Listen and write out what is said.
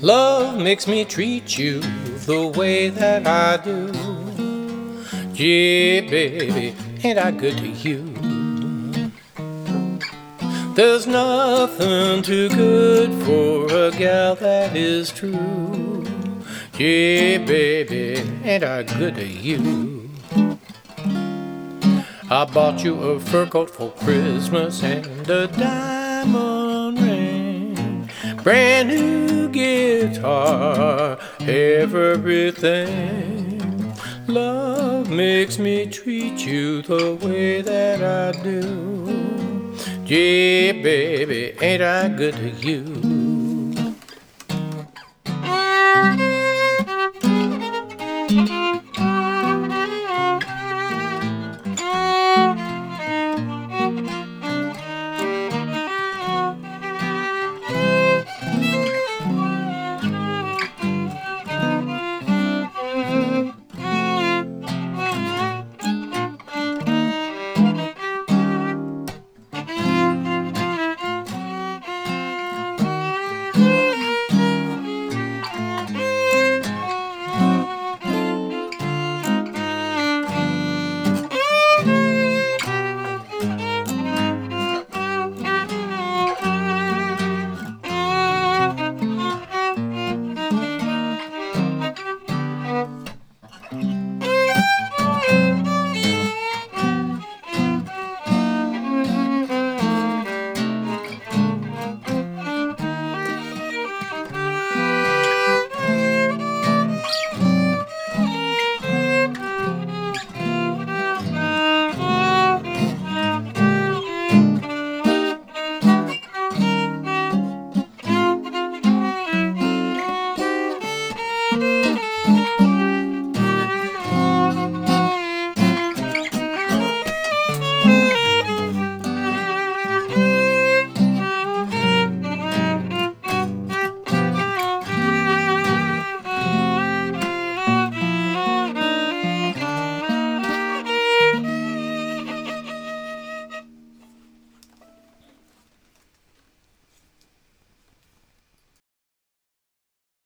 Love makes me treat you the way that I do. Yeah, baby, ain't I good to you? There's nothing too good for a gal that is true. Yeah, baby, ain't I good to you? I bought you a fur coat for Christmas and a diamond ring, brand new guitar, everything. Love makes me treat you the way that I do. Yeah, baby, ain't I good to you?